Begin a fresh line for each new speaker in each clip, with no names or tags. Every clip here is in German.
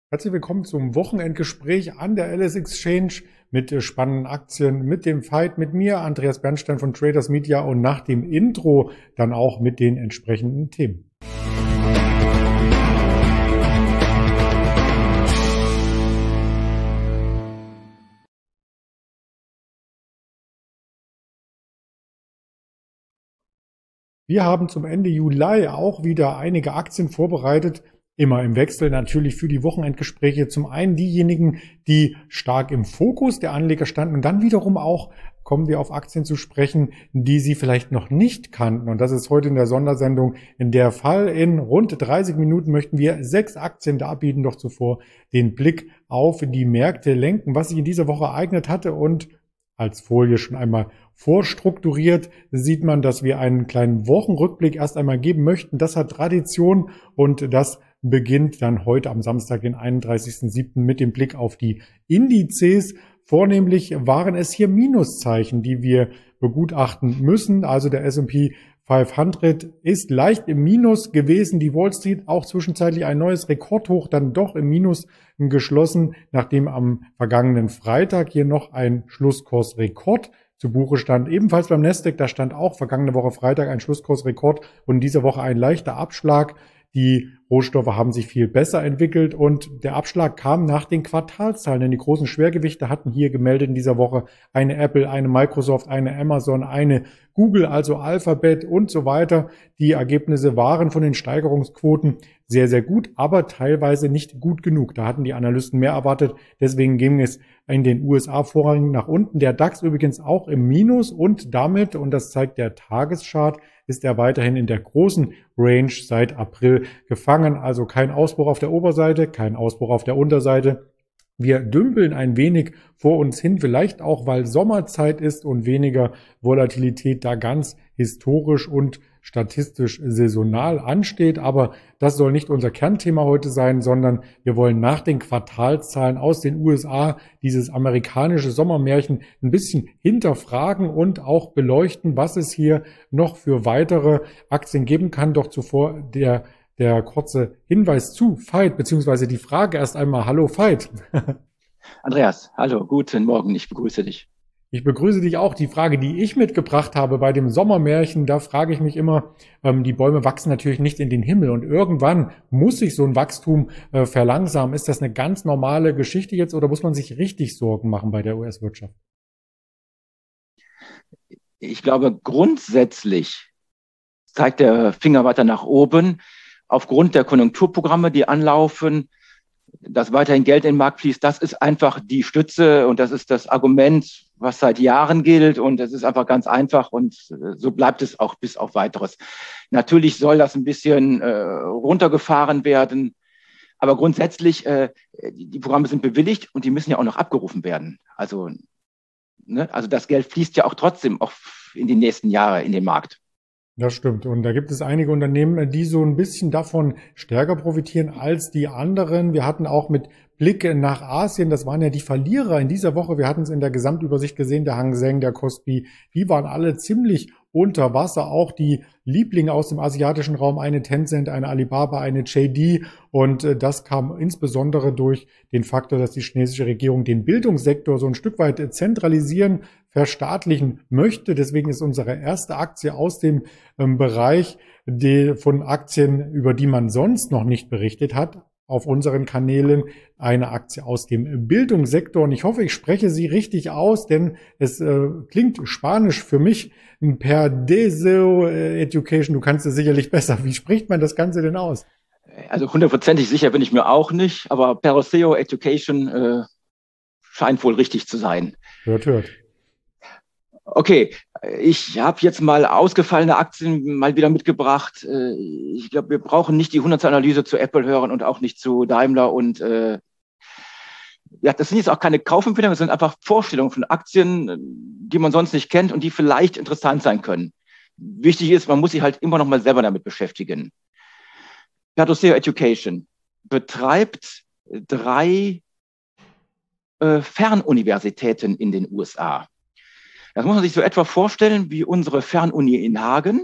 Herzlich willkommen zum Wochenendgespräch an der LS Exchange mit spannenden Aktien, mit dem Fight mit mir, Andreas Bernstein von Traders Media und nach dem Intro dann auch mit den entsprechenden Themen. Wir haben zum Ende Juli auch wieder einige Aktien vorbereitet, immer im Wechsel natürlich für die Wochenendgespräche. Zum einen diejenigen, die stark im Fokus der Anleger standen und dann wiederum auch kommen wir auf Aktien zu sprechen, die Sie vielleicht noch nicht kannten. Und das ist heute in der Sondersendung der Fall. In rund 30 Minuten möchten wir 6 Aktien darbieten, doch zuvor den Blick auf die Märkte lenken, was sich in dieser Woche ereignet hatte. Und als Folie schon einmal vorstrukturiert sieht man, dass wir einen kleinen Wochenrückblick erst einmal geben möchten. Das hat Tradition und das beginnt dann heute am Samstag, den 31.07. mit dem Blick auf die Indizes. Vornehmlich waren es hier Minuszeichen, die wir begutachten müssen. Also der S&P 500 ist leicht im Minus gewesen. Die Wall Street auch zwischenzeitlich ein neues Rekordhoch, dann doch im Minus geschlossen, nachdem am vergangenen Freitag hier noch ein Schlusskursrekord zu Buche stand. Ebenfalls beim Nasdaq, da stand auch vergangene Woche Freitag ein Schlusskursrekord und diese Woche ein leichter Abschlag. Die Rohstoffe haben sich viel besser entwickelt und der Abschlag kam nach den Quartalszahlen, denn die großen Schwergewichte hatten hier gemeldet in dieser Woche eine Apple, eine Microsoft, eine Amazon, eine Google, also Alphabet und so weiter. Die Ergebnisse waren von den Steigerungsquoten sehr, sehr gut, aber teilweise nicht gut genug. Da hatten die Analysten mehr erwartet. Deswegen ging es in den USA vorrangig nach unten. Der DAX übrigens auch im Minus und damit, und das zeigt der Tageschart, ist er weiterhin in der großen Range seit April gefangen. Also kein Ausbruch auf der Oberseite, kein Ausbruch auf der Unterseite. Wir dümpeln ein wenig vor uns hin, vielleicht auch, weil Sommerzeit ist und weniger Volatilität da ganz historisch und statistisch saisonal ansteht. Aber das soll nicht unser Kernthema heute sein, sondern wir wollen nach den Quartalszahlen aus den USA dieses amerikanische Sommermärchen ein bisschen hinterfragen und auch beleuchten, was es hier noch für weitere Aktien geben kann. Doch zuvor der kurze Hinweis zu Veit, beziehungsweise die Frage erst einmal. Hallo Veit.
Andreas, hallo, guten Morgen, ich begrüße dich.
Ich begrüße dich auch. Die Frage, die ich mitgebracht habe bei dem Sommermärchen, da frage ich mich immer, die Bäume wachsen natürlich nicht in den Himmel und irgendwann muss sich so ein Wachstum verlangsamen. Ist das eine ganz normale Geschichte jetzt oder muss man sich richtig Sorgen machen bei der US-Wirtschaft?
Ich glaube, grundsätzlich zeigt der Finger weiter nach oben. Aufgrund der Konjunkturprogramme, die anlaufen, dass weiterhin Geld in den Markt fließt, das ist einfach die Stütze und das ist das Argument, was seit Jahren gilt und es ist einfach ganz einfach und so bleibt es auch bis auf Weiteres. Natürlich soll das ein bisschen runtergefahren werden, aber grundsätzlich, die Programme sind bewilligt und die müssen ja auch noch abgerufen werden. Also das Geld fließt ja auch trotzdem auch in die nächsten Jahre in den Markt.
Das stimmt. Und da gibt es einige Unternehmen, die so ein bisschen davon stärker profitieren als die anderen. Wir hatten auch mit Blick nach Asien, das waren ja die Verlierer in dieser Woche. Wir hatten es in der Gesamtübersicht gesehen, der Hang Seng, der Kospi, die waren alle ziemlich unter Wasser. Auch die Lieblinge aus dem asiatischen Raum, eine Tencent, eine Alibaba, eine JD. Und das kam insbesondere durch den Faktor, dass die chinesische Regierung den Bildungssektor so ein Stück weit zentralisieren, verstaatlichen möchte. Deswegen ist unsere erste Aktie aus dem Bereich von Aktien, über die man sonst noch nicht berichtet hat, auf unseren Kanälen eine Aktie aus dem Bildungssektor. Und ich hoffe, ich spreche sie richtig aus, denn es klingt Spanisch für mich. Perdeseo Education, du kannst es sicherlich besser. Wie spricht man das Ganze denn aus?
Also hundertprozentig sicher bin ich mir auch nicht, aber Perdeseo Education scheint wohl richtig zu sein.
Hört, hört.
Okay, ich habe jetzt mal ausgefallene Aktien mal wieder mitgebracht. Ich glaube, wir brauchen nicht die 100-Analyse zu Apple hören und auch nicht zu Daimler. Und das sind jetzt auch keine Kaufempfehlungen, das sind einfach Vorstellungen von Aktien, die man sonst nicht kennt und die vielleicht interessant sein können. Wichtig ist, man muss sich halt immer noch mal selber damit beschäftigen. Perdoceo Education betreibt 3 Fernuniversitäten in den USA. Das muss man sich so etwa vorstellen wie unsere Fernuni in Hagen.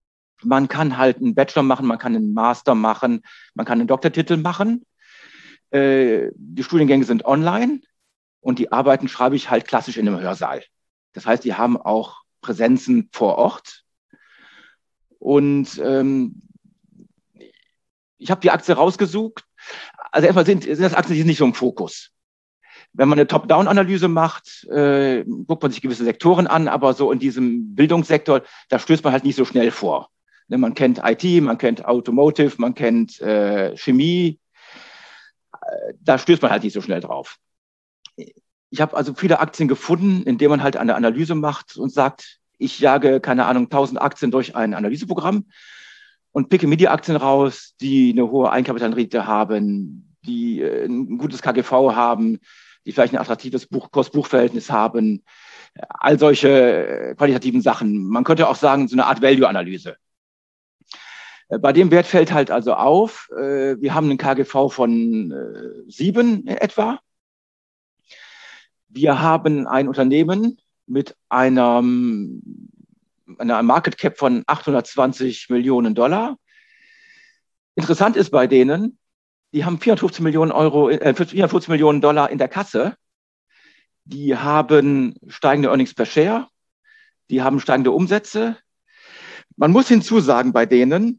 Man kann halt einen Bachelor machen, man kann einen Master machen, man kann einen Doktortitel machen. Die Studiengänge sind online und die Arbeiten schreibe ich halt klassisch in einem Hörsaal. Das heißt, die haben auch Präsenzen vor Ort. Und ich habe die Aktie rausgesucht. Also erstmal sind das Aktien, die sind nicht so im Fokus. Wenn man eine Top-Down-Analyse macht, guckt man sich gewisse Sektoren an, aber so in diesem Bildungssektor, da stößt man halt nicht so schnell vor. Man kennt IT, man kennt Automotive, man kennt Chemie. Da stößt man halt nicht so schnell drauf. Ich habe also viele Aktien gefunden, in denen man halt eine Analyse macht und sagt, ich jage, keine Ahnung, 1000 Aktien durch ein Analyseprogramm und picke mir die Aktien raus, die eine hohe Eigenkapitalrendite haben, die ein gutes KGV haben, die vielleicht ein attraktives Kurs-Buch-Verhältnis haben, all solche qualitativen Sachen. Man könnte auch sagen, so eine Art Value-Analyse. Bei dem Wert fällt halt also auf, wir haben einen KGV von 7 in etwa. Wir haben ein Unternehmen mit einer Market Cap von 820 Millionen Dollar. Interessant ist bei denen, die haben 450 Millionen Dollar in der Kasse. Die haben steigende Earnings per Share. Die haben steigende Umsätze. Man muss hinzusagen bei denen,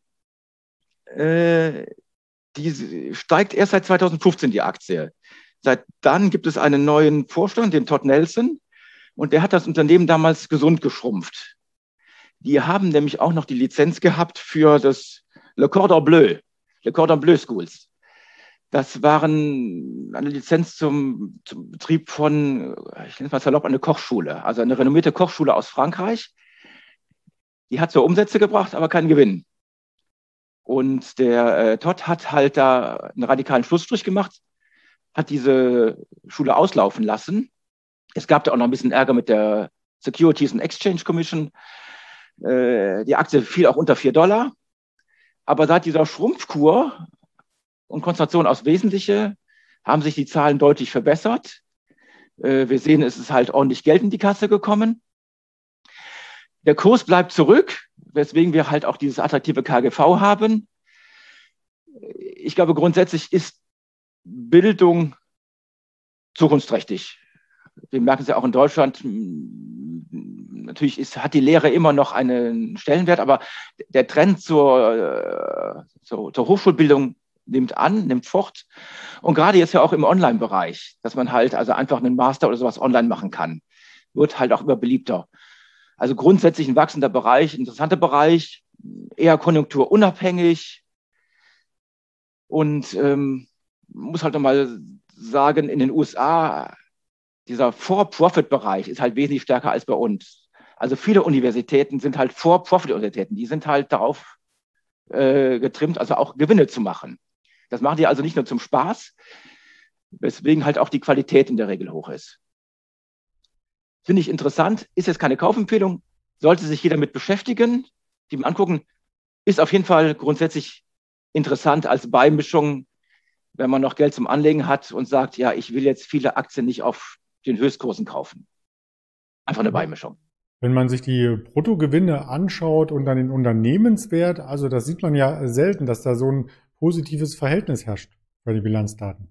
die steigt erst seit 2015 die Aktie. Seit dann gibt es einen neuen Vorstand, den Todd Nelson, und der hat das Unternehmen damals gesund geschrumpft. Die haben nämlich auch noch die Lizenz gehabt für das Le Cordon Bleu Schools. Das waren eine Lizenz zum Betrieb von, ich nenne es mal salopp, eine Kochschule, also eine renommierte Kochschule aus Frankreich. Die hat zwar Umsätze gebracht, aber keinen Gewinn. Und der Todd hat halt da einen radikalen Schlussstrich gemacht, hat diese Schule auslaufen lassen. Es gab da auch noch ein bisschen Ärger mit der Securities and Exchange Commission. Die Aktie fiel auch unter $4. Aber seit dieser Schrumpfkur und Konzentration aufs Wesentliche haben sich die Zahlen deutlich verbessert. Wir sehen, es ist halt ordentlich Geld in die Kasse gekommen. Der Kurs bleibt zurück, weswegen wir halt auch dieses attraktive KGV haben. Ich glaube, grundsätzlich ist Bildung zukunftsträchtig. Wir merken es ja auch in Deutschland. Natürlich hat die Lehre immer noch einen Stellenwert, aber der Trend zur Hochschulbildung nimmt fort. Und gerade jetzt ja auch im Online-Bereich, dass man halt also einfach einen Master oder sowas online machen kann, wird halt auch immer beliebter. Also grundsätzlich ein wachsender Bereich, interessanter Bereich, eher konjunkturunabhängig. Und muss halt nochmal sagen, in den USA, dieser For-Profit-Bereich ist halt wesentlich stärker als bei uns. Also viele Universitäten sind halt For-Profit-Universitäten. Die sind halt darauf getrimmt, also auch Gewinne zu machen. Das machen die also nicht nur zum Spaß, weswegen halt auch die Qualität in der Regel hoch ist. Finde ich interessant, ist jetzt keine Kaufempfehlung, sollte sich jeder mit beschäftigen, die mal angucken, ist auf jeden Fall grundsätzlich interessant als Beimischung, wenn man noch Geld zum Anlegen hat und sagt, ja, ich will jetzt viele Aktien nicht auf den Höchstkursen kaufen. Einfach eine Beimischung.
Wenn man sich die Bruttogewinne anschaut und dann den Unternehmenswert, also das sieht man ja selten, dass da so ein positives Verhältnis herrscht bei den Bilanzdaten.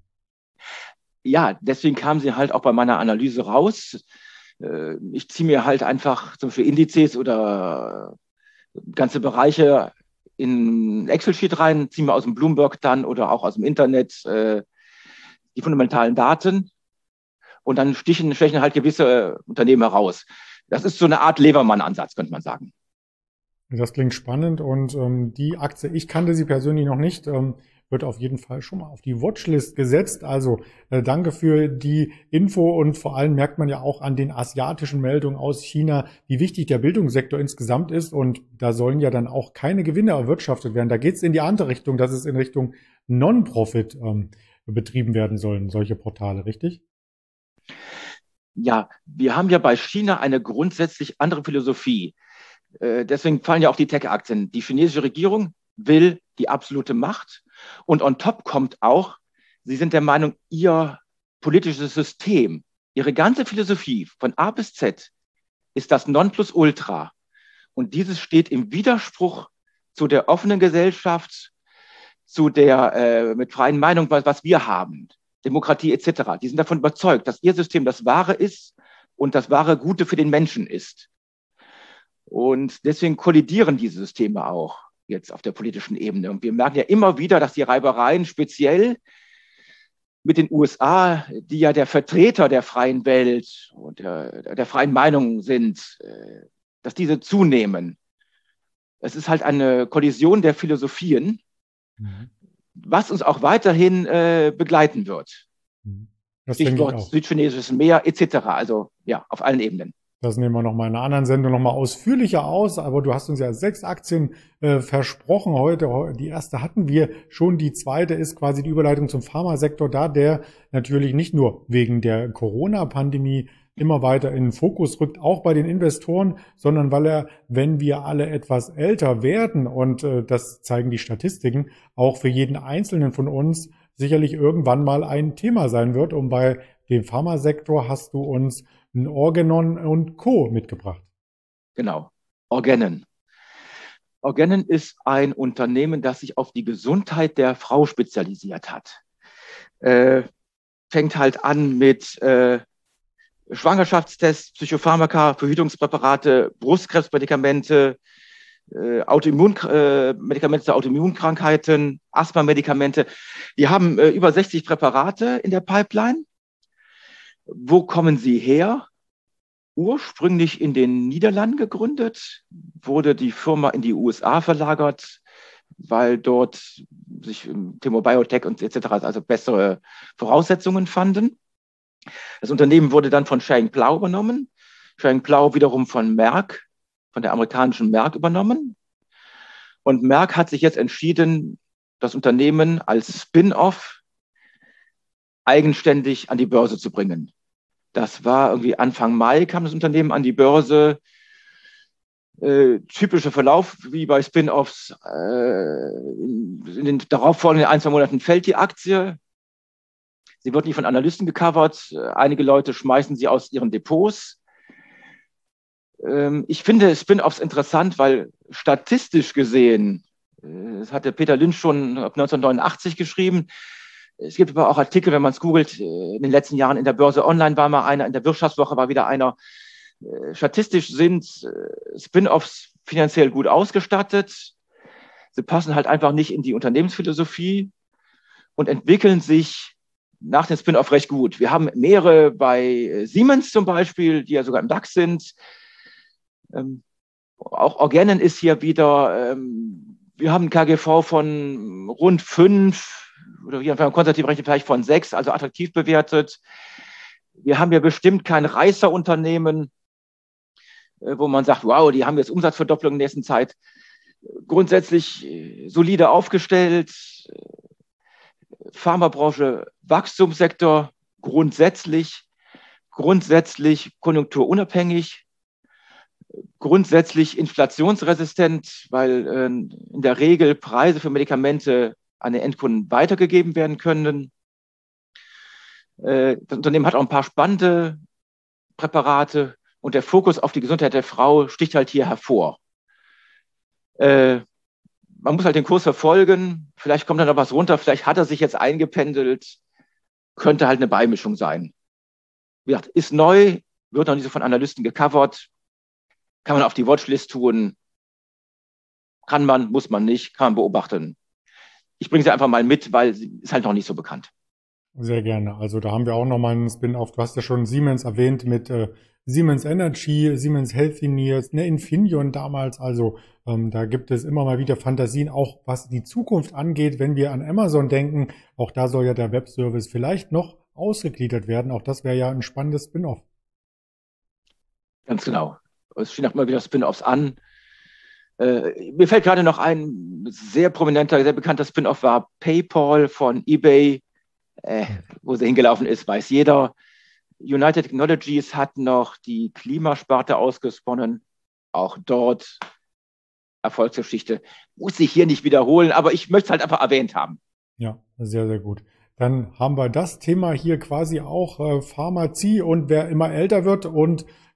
Ja, deswegen kamen sie halt auch bei meiner Analyse raus. Ich ziehe mir halt einfach zum Beispiel Indizes oder ganze Bereiche in Excel-Sheet rein, ziehe mir aus dem Bloomberg dann oder auch aus dem Internet die fundamentalen Daten und dann stechen halt gewisse Unternehmen heraus. Das ist so eine Art Levermann-Ansatz, könnte man sagen.
Das klingt spannend und die Aktie, ich kannte sie persönlich noch nicht, wird auf jeden Fall schon mal auf die Watchlist gesetzt. Also danke für die Info und vor allem merkt man ja auch an den asiatischen Meldungen aus China, wie wichtig der Bildungssektor insgesamt ist und da sollen ja dann auch keine Gewinne erwirtschaftet werden. Da geht es in die andere Richtung, dass es in Richtung Non-Profit betrieben werden sollen, solche Portale, richtig?
Ja, wir haben ja bei China eine grundsätzlich andere Philosophie. Deswegen fallen ja auch die Tech-Aktien. Die chinesische Regierung will die absolute Macht. Und on top kommt auch, sie sind der Meinung, ihr politisches System, ihre ganze Philosophie von A bis Z ist das Nonplusultra. Und dieses steht im Widerspruch zu der offenen Gesellschaft, mit freien Meinung, was wir haben, Demokratie etc. Die sind davon überzeugt, dass ihr System das Wahre ist und das wahre Gute für den Menschen ist. Und deswegen kollidieren diese Systeme auch jetzt auf der politischen Ebene. Und wir merken ja immer wieder, dass die Reibereien speziell mit den USA, die ja der Vertreter der freien Welt und der freien Meinung sind, dass diese zunehmen. Es ist halt eine Kollision der Philosophien, was uns auch weiterhin begleiten wird.
Das denke ich
Stichwort
auch.
Südchinesisches Meer etc. Also ja, auf allen Ebenen.
Das nehmen wir nochmal in einer anderen Sendung nochmal ausführlicher aus, aber du hast uns ja 6 Aktien versprochen heute. Die erste hatten wir schon, die zweite ist quasi die Überleitung zum Pharmasektor, da der natürlich nicht nur wegen der Corona-Pandemie immer weiter in den Fokus rückt, auch bei den Investoren, sondern weil er, wenn wir alle etwas älter werden, und das zeigen die Statistiken, auch für jeden Einzelnen von uns sicherlich irgendwann mal ein Thema sein wird. Und bei dem Pharmasektor hast du uns ein Organon und Co. mitgebracht.
Genau, Organon. Organon ist ein Unternehmen, das sich auf die Gesundheit der Frau spezialisiert hat. Fängt halt an mit Schwangerschaftstests, Psychopharmaka, Verhütungspräparate, Brustkrebsmedikamente, Medikamente zu Autoimmunkrankheiten, Asthma-Medikamente. Die haben über 60 Präparate in der Pipeline. Wo kommen sie her? Ursprünglich in den Niederlanden gegründet, wurde die Firma in die USA verlagert, weil dort sich Thema Biotech und etc. also bessere Voraussetzungen fanden. Das Unternehmen wurde dann von Schering-Plough übernommen. Schering-Plough wiederum von Merck, von der amerikanischen Merck übernommen. Und Merck hat sich jetzt entschieden, das Unternehmen als Spin-off eigenständig an die Börse zu bringen. Das war irgendwie Anfang Mai, kam das Unternehmen an die Börse. Typischer Verlauf, wie bei Spin-offs. In den darauffolgenden 1-2 Monaten fällt die Aktie. Sie wird nicht von Analysten gecovert. Einige Leute schmeißen sie aus ihren Depots. Ich finde Spin-offs interessant, weil statistisch gesehen, das hatte Peter Lynch schon ab 1989 geschrieben, es gibt aber auch Artikel, wenn man es googelt, in den letzten Jahren in der Börse Online war mal einer, in der Wirtschaftswoche war wieder einer. Statistisch sind Spin-offs finanziell gut ausgestattet. Sie passen halt einfach nicht in die Unternehmensphilosophie und entwickeln sich nach dem Spin-off recht gut. Wir haben mehrere bei Siemens zum Beispiel, die ja sogar im DAX sind. Auch Organon ist hier wieder, wir haben ein KGV von rund 5, oder hier haben konservativ rechnen vielleicht von 6, also attraktiv bewertet. Wir haben ja bestimmt kein Reißerunternehmen, wo man sagt, wow, die haben jetzt Umsatzverdopplung in der nächsten Zeit. Grundsätzlich solide aufgestellt, Pharmabranche, Wachstumssektor, grundsätzlich konjunkturunabhängig, grundsätzlich inflationsresistent, weil in der Regel Preise für Medikamente an den Endkunden weitergegeben werden können. Das Unternehmen hat auch ein paar spannende Präparate und der Fokus auf die Gesundheit der Frau sticht halt hier hervor. Man muss halt den Kurs verfolgen, vielleicht kommt dann noch was runter, vielleicht hat er sich jetzt eingependelt, könnte halt eine Beimischung sein. Wie gesagt, ist neu, wird noch nicht so von Analysten gecovert, kann man auf die Watchlist tun, kann man, muss man nicht, kann man beobachten. Ich bringe sie einfach mal mit, weil sie ist halt noch nicht so bekannt.
Sehr gerne. Also da haben wir auch nochmal einen Spin-off. Du hast ja schon Siemens erwähnt mit Siemens Energy, Siemens Healthineers, ne, Infineon damals. Also da gibt es immer mal wieder Fantasien, auch was die Zukunft angeht, wenn wir an Amazon denken. Auch da soll ja der Webservice vielleicht noch ausgegliedert werden. Auch das wäre ja ein spannendes Spin-off.
Ganz genau. Es stehen auch immer wieder Spin-offs an. Mir fällt gerade noch ein sehr prominenter, sehr bekannter Spin-off war PayPal von eBay. Wo sie hingelaufen ist, weiß jeder. United Technologies hat noch die Klimasparte ausgesponnen. Auch dort Erfolgsgeschichte. Muss ich hier nicht wiederholen, aber ich möchte es halt einfach erwähnt haben.
Ja, sehr, sehr gut. Dann haben wir das Thema hier quasi auch Pharmazie und wer immer älter wird und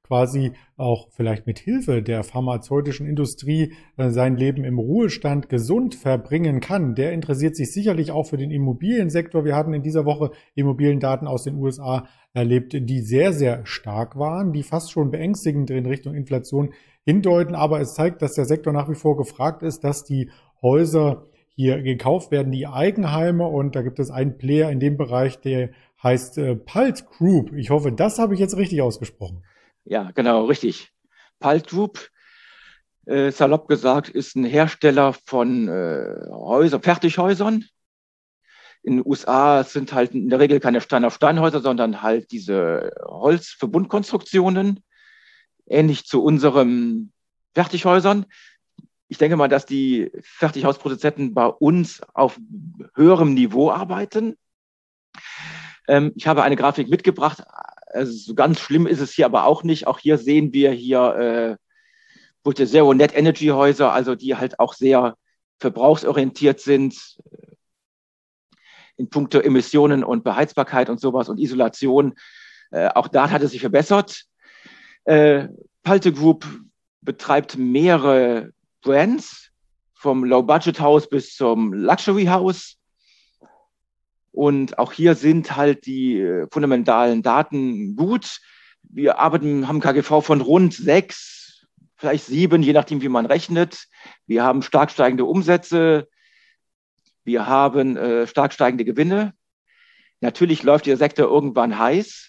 quasi auch vielleicht mit Hilfe der pharmazeutischen Industrie sein Leben im Ruhestand gesund verbringen kann, der interessiert sich sicherlich auch für den Immobiliensektor. Wir hatten in dieser Woche Immobiliendaten aus den USA erlebt, die sehr, sehr stark waren, die fast schon beängstigend in Richtung Inflation hindeuten. Aber es zeigt, dass der Sektor nach wie vor gefragt ist, dass die Häuser hier gekauft werden, die Eigenheime. Und da gibt es einen Player in dem Bereich, der heißt Palt Group. Ich hoffe, das habe ich jetzt richtig ausgesprochen.
Ja, genau, richtig. Palt Group, salopp gesagt, ist ein Hersteller von Fertighäusern. In den USA sind halt in der Regel keine Stein-auf-Stein-Häuser, sondern halt diese Holzverbundkonstruktionen, ähnlich zu unseren Fertighäusern. Ich denke mal, dass die Fertighausproduzenten bei uns auf höherem Niveau arbeiten. Ich habe eine Grafik mitgebracht. Also so ganz schlimm ist es hier aber auch nicht. Auch hier sehen wir hier Zero Net Energy Häuser, also die halt auch sehr verbrauchsorientiert sind in puncto Emissionen und Beheizbarkeit und sowas und Isolation. Auch da hat es sich verbessert. Palte Group betreibt mehrere Brands, vom Low-Budget-Haus bis zum Luxury-Haus. Und auch hier sind halt die fundamentalen Daten gut. Wir haben KGV von rund 6, vielleicht 7, je nachdem, wie man rechnet. Wir haben stark steigende Umsätze. Wir haben stark steigende Gewinne. Natürlich läuft der Sektor irgendwann heiß.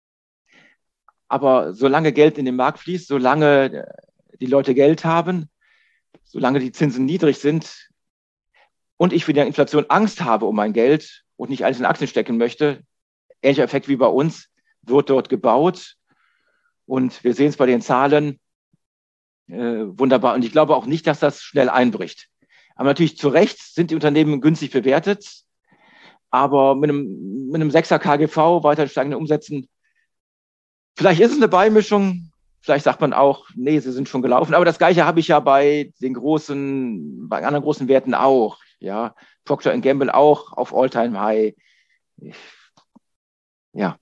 Aber solange Geld in den Markt fließt, solange die Leute Geld haben, solange die Zinsen niedrig sind und ich für die Inflation Angst habe um mein Geld und nicht alles in Aktien stecken möchte, ähnlicher Effekt wie bei uns, wird dort gebaut. Und wir sehen es bei den Zahlen wunderbar. Und ich glaube auch nicht, dass das schnell einbricht. Aber natürlich zu Recht sind die Unternehmen günstig bewertet. Aber mit einem 6er KGV, weiter steigenden Umsätzen, vielleicht ist es eine Beimischung. Vielleicht sagt man auch, nee, sie sind schon gelaufen. Aber das Gleiche habe ich ja bei anderen großen Werten auch. Ja, Procter Gamble auch auf All-Time-High. Ja,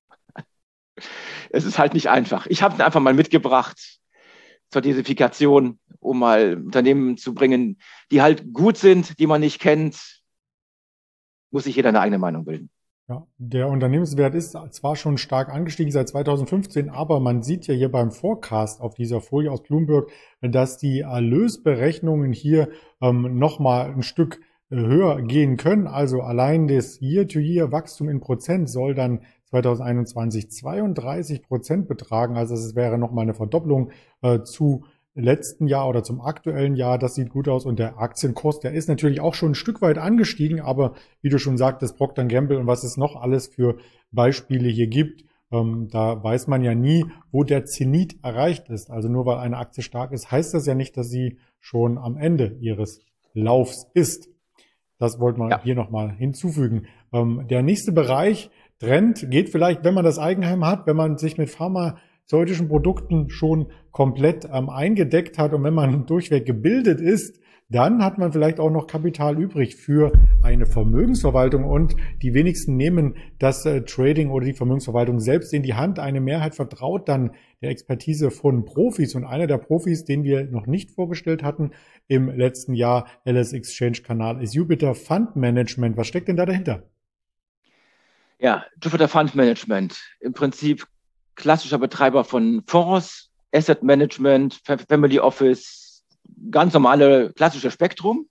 es ist halt nicht einfach. Ich habe es einfach mal mitgebracht zur Diversifikation, um mal Unternehmen zu bringen, die halt gut sind, die man nicht kennt. Muss sich jeder eine eigene Meinung bilden.
Ja, der Unternehmenswert ist zwar schon stark angestiegen seit 2015, aber man sieht ja hier beim Forecast auf dieser Folie aus Bloomberg, dass die Erlösberechnungen hier nochmal ein Stück höher gehen können. Also allein das Year-to-Year-Wachstum in Prozent soll dann 2021 32% betragen. Also es wäre nochmal eine Verdopplung zu letzten Jahr oder zum aktuellen Jahr. Das sieht gut aus. Und der Aktienkurs, der ist natürlich auch schon ein Stück weit angestiegen. Aber wie du schon sagtest, Procter & Gamble und was es noch alles für Beispiele hier gibt, da weiß man ja nie, wo der Zenit erreicht ist. Also nur weil eine Aktie stark ist, heißt das ja nicht, dass sie schon am Ende ihres Laufs ist. Das wollten wir hier nochmal hinzufügen. Der nächste Bereich, Trend, geht vielleicht, wenn man das Eigenheim hat, wenn man sich mit pharmazeutischen Produkten schon komplett eingedeckt hat und wenn man durchweg gebildet ist, dann hat man vielleicht auch noch Kapital übrig für eine Vermögensverwaltung und die wenigsten nehmen das Trading oder die Vermögensverwaltung selbst in die Hand. Eine Mehrheit vertraut dann der Expertise von Profis und einer der Profis, den wir noch nicht vorgestellt hatten im letzten Jahr, LS Exchange Kanal, ist Jupiter Fund Management. Was steckt denn da dahinter?
Ja, Jupiter Fund Management, im Prinzip klassischer Betreiber von Fonds, Asset Management, Family Office, ganz normale klassische Spektrum.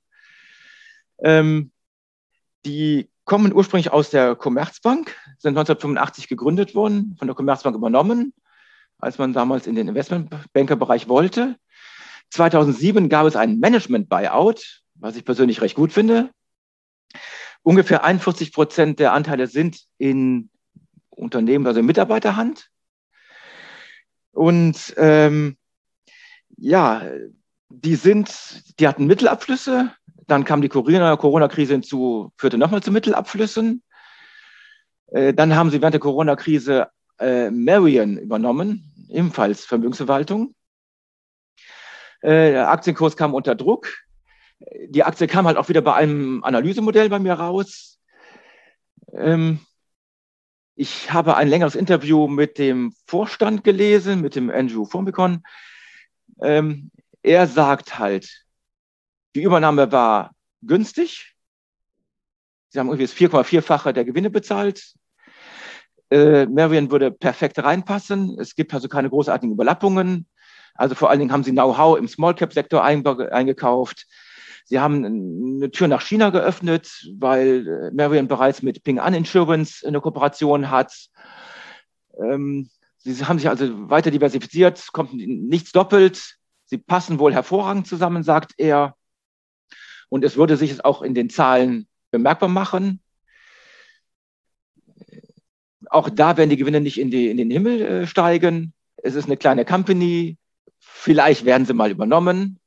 Die kommen ursprünglich aus der Commerzbank, sind 1985 gegründet worden, von der Commerzbank übernommen, als man damals in den Investmentbanker-Bereich wollte. 2007 gab es einen Management-Buyout, was ich persönlich recht gut finde. Ungefähr 41% der Anteile sind in Unternehmen, also in Mitarbeiterhand. Und die hatten Mittelabflüsse, dann kam die Corona-Krise hinzu, führte nochmal zu Mittelabflüssen. Dann haben sie während der Corona-Krise Marion übernommen, ebenfalls Vermögensverwaltung. Der Aktienkurs kam unter Druck. Die Aktie kam halt auch wieder bei einem Analysemodell bei mir raus. Ich habe ein längeres Interview mit dem Vorstand gelesen, mit dem Andrew Formicon. Er sagt halt, die Übernahme war günstig. Sie haben irgendwie das 4,4-fache der Gewinne bezahlt. Merion würde perfekt reinpassen. Es gibt also keine großartigen Überlappungen. Also vor allen Dingen haben sie Know-how im Small-Cap-Sektor eingekauft. Sie haben eine Tür nach China geöffnet, weil Merion bereits mit Ping An Insurance eine Kooperation hat. Sie haben sich also weiter diversifiziert, kommt nichts doppelt. Sie passen wohl hervorragend zusammen, sagt er. Und es würde sich auch in den Zahlen bemerkbar machen. Auch da werden die Gewinne nicht in den Himmel steigen. Es ist eine kleine Company. Vielleicht werden sie mal übernommen.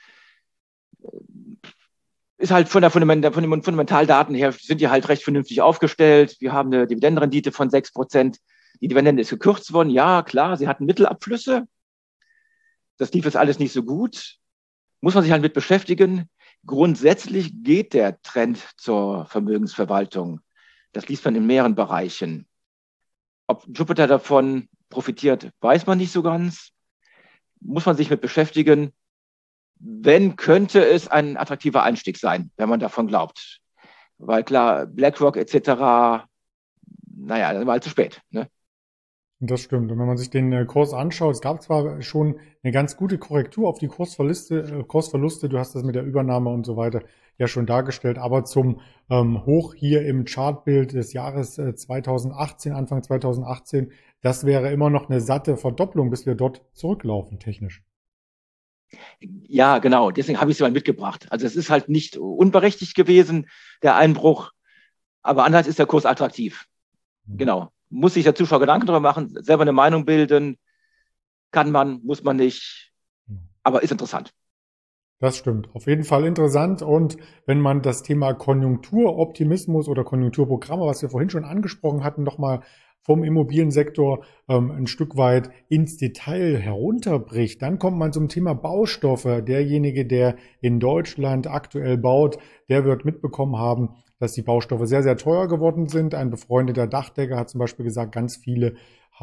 Ist halt von den Fundamentaldaten her, sind die halt recht vernünftig aufgestellt. Wir haben eine Dividendenrendite von 6%. Die Dividende ist gekürzt worden. Ja, klar, sie hatten Mittelabflüsse. Das lief jetzt alles nicht so gut. Muss man sich halt mit beschäftigen. Grundsätzlich geht der Trend zur Vermögensverwaltung. Das liest man in mehreren Bereichen. Ob Jupiter davon profitiert, weiß man nicht so ganz. Muss man sich mit beschäftigen. Wenn, könnte es ein attraktiver Einstieg sein, wenn man davon glaubt. Weil klar, BlackRock etc., naja, dann war halt zu spät. Ne?
Das stimmt. Und wenn man sich den Kurs anschaut, es gab zwar schon eine ganz gute Korrektur auf die Kursverluste, du hast das mit der Übernahme und so weiter ja schon dargestellt, aber zum Hoch hier im Chartbild des Jahres 2018, Anfang 2018, das wäre immer noch eine satte Verdopplung, bis wir dort zurücklaufen, technisch.
Ja, genau. Deswegen habe ich sie mal mitgebracht. Also es ist halt nicht unberechtigt gewesen, der Einbruch, aber andererseits ist der Kurs attraktiv. Genau. Muss sich der Zuschauer Gedanken darüber machen, selber eine Meinung bilden. Kann man, muss man nicht, aber ist interessant.
Das stimmt. Auf jeden Fall interessant. Und wenn man das Thema Konjunkturoptimismus oder Konjunkturprogramme, was wir vorhin schon angesprochen hatten, nochmal vom Immobiliensektor ein Stück weit ins Detail herunterbricht, dann kommt man zum Thema Baustoffe. Derjenige, der in Deutschland aktuell baut, der wird mitbekommen haben, dass die Baustoffe sehr, sehr teuer geworden sind. Ein befreundeter Dachdecker hat zum Beispiel gesagt, ganz viele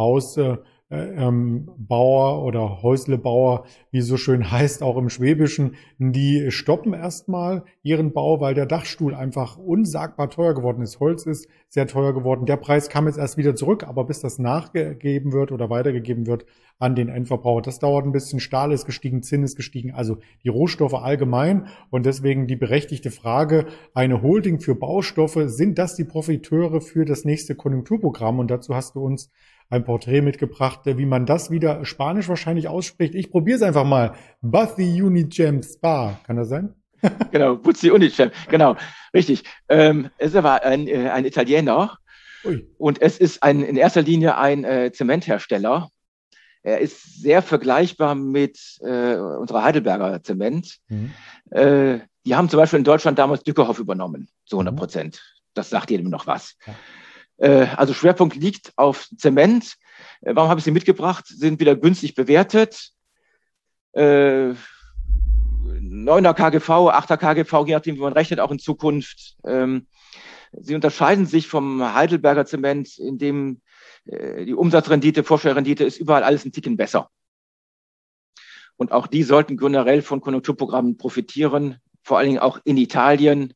Bauer oder Häuslebauer, wie es so schön heißt, auch im Schwäbischen, die stoppen erstmal ihren Bau, weil der Dachstuhl einfach unsagbar teuer geworden ist. Holz ist sehr teuer geworden. Der Preis kam jetzt erst wieder zurück, aber bis das nachgegeben wird oder weitergegeben wird an den Endverbraucher, das dauert ein bisschen. Stahl ist gestiegen, Zinn ist gestiegen, also die Rohstoffe allgemein. Und deswegen die berechtigte Frage, eine Holding für Baustoffe, sind das die Profiteure für das nächste Konjunkturprogramm? Und dazu hast du uns ein Porträt mitgebracht, wie man das wieder Spanisch wahrscheinlich ausspricht. Ich probiere es einfach mal. Buzzy Unicem Spa. Kann das sein?
Genau, Buzzi Unicem. Genau, richtig. Es war ein Italiener. Ui. Und es ist in erster Linie ein Zementhersteller. Er ist sehr vergleichbar mit unserer Heidelberger Zement. Mhm. Die haben zum Beispiel in Deutschland damals Dückerhoff übernommen, zu 100%. Das sagt jedem noch was. Ja. Also Schwerpunkt liegt auf Zement. Warum habe ich sie mitgebracht? Sind wieder günstig bewertet. 9er KGV, 8er KGV, je nachdem, wie man rechnet, auch in Zukunft. Sie unterscheiden sich vom Heidelberger Zement, in dem die Umsatzrendite, Vorsteuerrendite ist überall alles ein Ticken besser. Und auch die sollten generell von Konjunkturprogrammen profitieren, vor allen Dingen auch in Italien.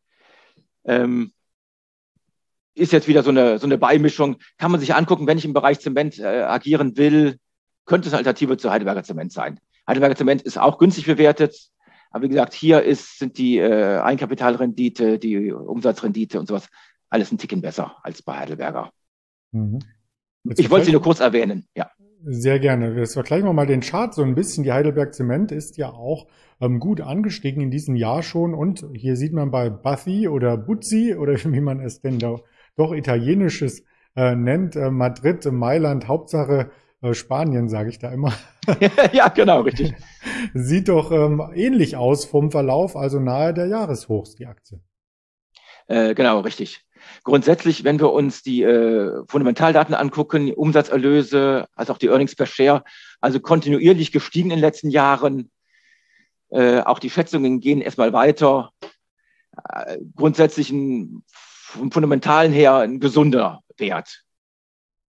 Ist jetzt wieder so eine Beimischung. Kann man sich angucken, wenn ich im Bereich Zement agieren will, könnte es eine Alternative zu Heidelberger Zement sein. Heidelberger Zement ist auch günstig bewertet. Aber wie gesagt, hier sind die Eigenkapitalrendite, die Umsatzrendite und sowas alles ein Ticken besser als bei Heidelberger. Mhm. Ich wollte sie nur kurz erwähnen, ja.
Sehr gerne. Jetzt vergleichen wir mal den Chart so ein bisschen. Die Heidelberg Zement ist ja auch gut angestiegen in diesem Jahr schon. Und hier sieht man bei Buzzi oder Buzzi oder wie man es denn da doch italienisches nennt, Madrid, Mailand, Hauptsache Spanien, sage ich da immer.
Ja, genau, richtig.
Sieht doch ähnlich aus vom Verlauf, also nahe der Jahreshochs, die Aktie.
Genau, richtig. Grundsätzlich, wenn wir uns die Fundamentaldaten angucken, die Umsatzerlöse, also auch die Earnings per Share, also kontinuierlich gestiegen in den letzten Jahren. Auch die Schätzungen gehen erstmal weiter. Grundsätzlich vom Fundamentalen her ein gesunder Wert.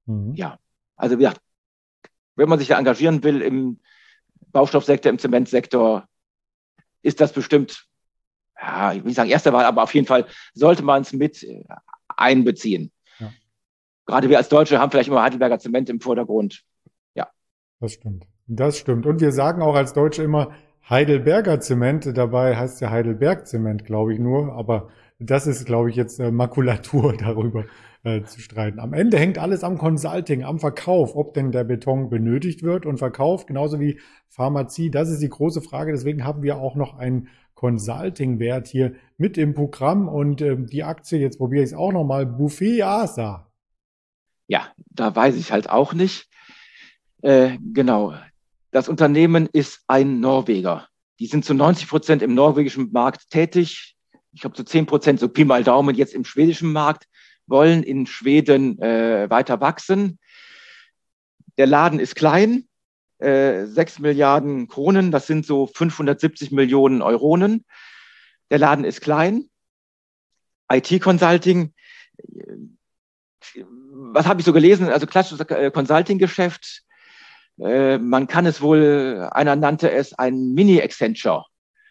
Mhm.
Ja, also wie gesagt, wenn man sich da engagieren will im Baustoffsektor, im Zementsektor, ist das bestimmt, ja, ich will nicht sagen erste Wahl, aber auf jeden Fall sollte man es mit einbeziehen.
Ja,
Gerade wir als Deutsche haben vielleicht immer Heidelberger Zement im Vordergrund. Ja,
das stimmt. Das stimmt. Und wir sagen auch als Deutsche immer Heidelberger Zement. Dabei heißt es ja Heidelberg Zement, glaube ich nur. Aber das ist, glaube ich, jetzt Makulatur darüber zu streiten. Am Ende hängt alles am Consulting, am Verkauf, ob denn der Beton benötigt wird und verkauft, genauso wie Pharmazie. Das ist die große Frage. Deswegen haben wir auch noch einen Consulting-Wert hier mit im Programm. Und die Aktie, jetzt probiere ich es auch nochmal, Buffet ASA.
ja, da weiß ich halt auch nicht. Genau. Das Unternehmen ist ein Norweger. Die sind zu 90% im norwegischen Markt tätig. Ich glaube, zu 10%, so Pi mal Daumen, jetzt im schwedischen Markt, wollen in Schweden weiter wachsen. Der Laden ist klein, 6 Milliarden Kronen, das sind so 570 Millionen Euronen. Der Laden ist klein. IT-Consulting, was habe ich so gelesen? Also klassisches Consulting-Geschäft. Man kann es wohl, einer nannte es ein Mini-Accenture.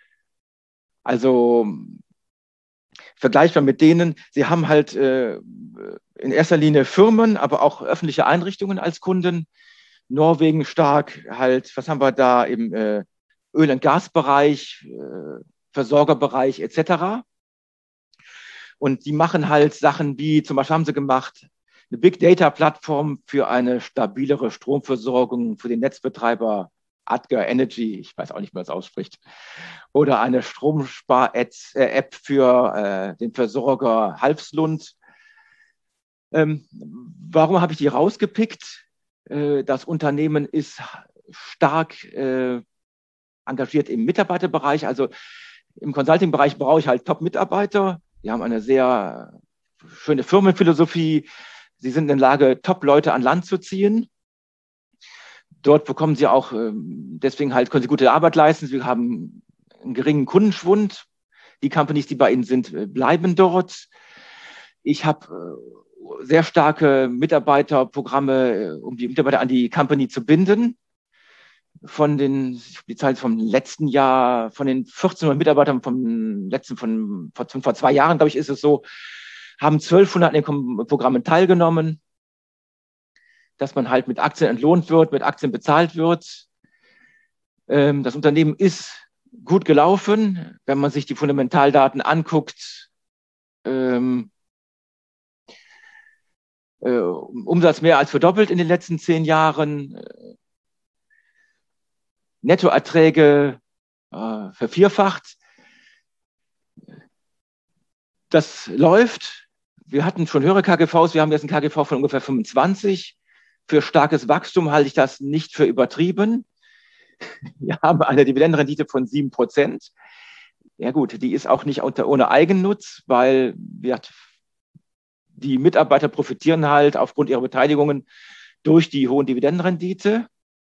Also vergleichbar mit denen, sie haben halt in erster Linie Firmen, aber auch öffentliche Einrichtungen als Kunden. Norwegen stark, halt, was haben wir da im Öl- und Gasbereich, Versorgerbereich etc. Und die machen halt Sachen wie, zum Beispiel haben sie gemacht, eine Big Data Plattform für eine stabilere Stromversorgung für den Netzbetreiber Adger Energy, ich weiß auch nicht, wie man es ausspricht, oder eine Stromspar-App für den Versorger Halfslund. Warum habe ich die rausgepickt? Das Unternehmen ist stark engagiert im Mitarbeiterbereich. Also im Consulting-Bereich brauche ich halt Top-Mitarbeiter. Die haben eine sehr schöne Firmenphilosophie. Sie sind in der Lage, Top-Leute an Land zu ziehen. Dort bekommen sie auch, deswegen halt können sie gute Arbeit leisten. Sie haben einen geringen Kundenschwund. Die Companies, die bei ihnen sind, bleiben dort. Ich habe sehr starke Mitarbeiterprogramme, um die Mitarbeiter an die Company zu binden. Die Zahl vom letzten Jahr, von den 1400 Mitarbeitern vor 2 Jahren, glaube ich, ist es so, haben 1200 an den Programmen teilgenommen, dass man halt mit Aktien entlohnt wird, mit Aktien bezahlt wird. Das Unternehmen ist gut gelaufen, wenn man sich die Fundamentaldaten anguckt. Umsatz mehr als verdoppelt in den letzten 10 Jahren. Nettoerträge vervierfacht. Das läuft. Wir hatten schon höhere KGVs, wir haben jetzt ein KGV von ungefähr 25. Für starkes Wachstum halte ich das nicht für übertrieben. Wir haben eine Dividendenrendite von 7%. Ja gut, die ist auch nicht ohne Eigennutz, weil die Mitarbeiter profitieren halt aufgrund ihrer Beteiligungen durch die hohen Dividendenrendite.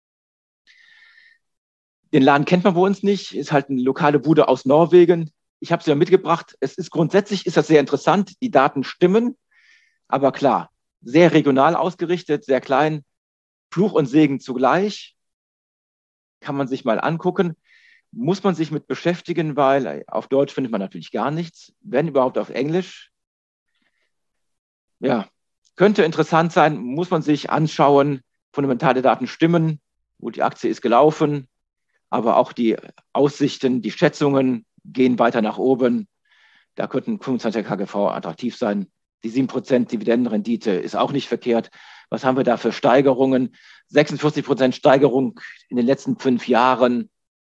Den Laden kennt man bei uns nicht, ist halt eine lokale Bude aus Norwegen. Ich habe sie ja mitgebracht. Grundsätzlich ist das sehr interessant. Die Daten stimmen, aber klar, sehr regional ausgerichtet, sehr klein, Fluch und Segen zugleich. Kann man sich mal angucken. Muss man sich mit beschäftigen, weil auf Deutsch findet man natürlich gar nichts, wenn überhaupt auf Englisch. Ja, könnte interessant sein, muss man sich anschauen. Fundamentale Daten stimmen, gut, die Aktie ist gelaufen, aber auch die Aussichten, die Schätzungen gehen weiter nach oben. Da könnten 25 KGV attraktiv sein. Die 7% Dividendenrendite ist auch nicht verkehrt. Was haben wir da für Steigerungen? 46% Steigerung in den letzten 5 Jahren.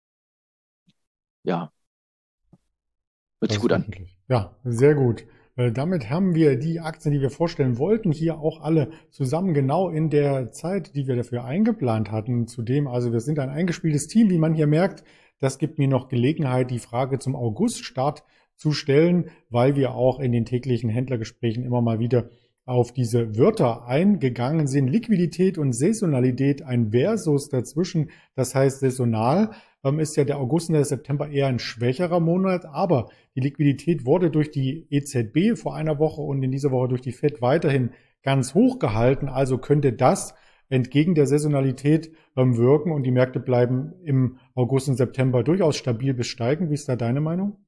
Ja, hört sich gut an.
Ja, sehr gut. Damit haben wir die Aktien, die wir vorstellen wollten, hier auch alle zusammen genau in der Zeit, die wir dafür eingeplant hatten. Zudem, also wir sind ein eingespieltes Team, wie man hier merkt. Das gibt mir noch Gelegenheit, die Frage zum Auguststart zu stellen, weil wir auch in den täglichen Händlergesprächen immer mal wieder auf diese Wörter eingegangen sind. Liquidität und Saisonalität, ein Versus dazwischen. Das heißt, saisonal ist ja der August und der September eher ein schwächerer Monat, aber die Liquidität wurde durch die EZB vor einer Woche und in dieser Woche durch die FED weiterhin ganz hoch gehalten. Also könnte das entgegen der Saisonalität wirken und die Märkte bleiben im August und September durchaus stabil bis steigend. Wie ist da deine Meinung?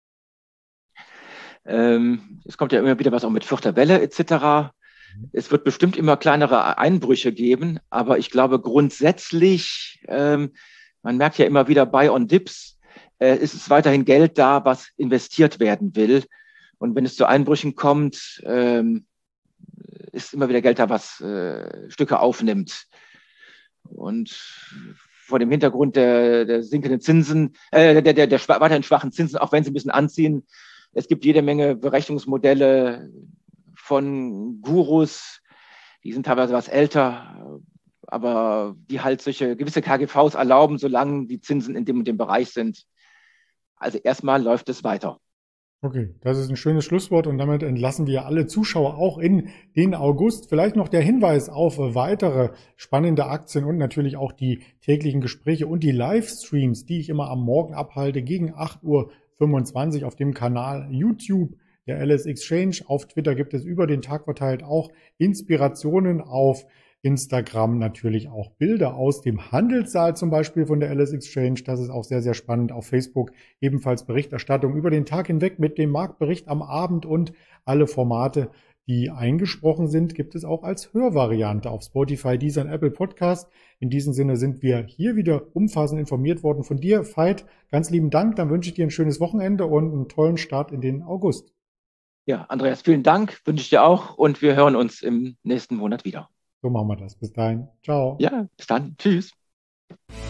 Es kommt ja immer wieder was auch mit vierter Welle etc. Es wird bestimmt immer kleinere Einbrüche geben, aber ich glaube grundsätzlich, man merkt ja immer wieder Buy on Dips, ist es weiterhin Geld da, was investiert werden will. Und wenn es zu Einbrüchen kommt, ist immer wieder Geld da, was Stücke aufnimmt. Und vor dem Hintergrund der sinkenden Zinsen, der weiterhin schwachen Zinsen, auch wenn sie ein bisschen anziehen, es gibt jede Menge Berechnungsmodelle von Gurus, die sind teilweise was älter, aber die halt solche gewisse KGVs erlauben, solange die Zinsen in dem und dem Bereich sind. Also erstmal läuft es weiter.
Okay, das ist ein schönes Schlusswort und damit entlassen wir alle Zuschauer auch in den August. Vielleicht noch der Hinweis auf weitere spannende Aktien und natürlich auch die täglichen Gespräche und die Livestreams, die ich immer am Morgen abhalte gegen 8:25 Uhr auf dem Kanal YouTube der LS Exchange. Auf Twitter gibt es über den Tag verteilt auch Inspirationen, auf Instagram natürlich auch Bilder aus dem Handelssaal zum Beispiel von der LS Exchange. Das ist auch sehr, sehr spannend. Auf Facebook ebenfalls Berichterstattung über den Tag hinweg mit dem Marktbericht am Abend und alle Formate, die eingesprochen sind, gibt es auch als Hörvariante auf Spotify, Deezer und Apple Podcast. In diesem Sinne sind wir hier wieder umfassend informiert worden von dir, Veit. Ganz lieben Dank. Dann wünsche ich dir ein schönes Wochenende und einen tollen Start in den August.
Ja, Andreas, vielen Dank, wünsche ich dir auch und wir hören uns im nächsten Monat wieder.
So machen wir das. Bis dahin. Ciao.
Ja, bis dann. Tschüss.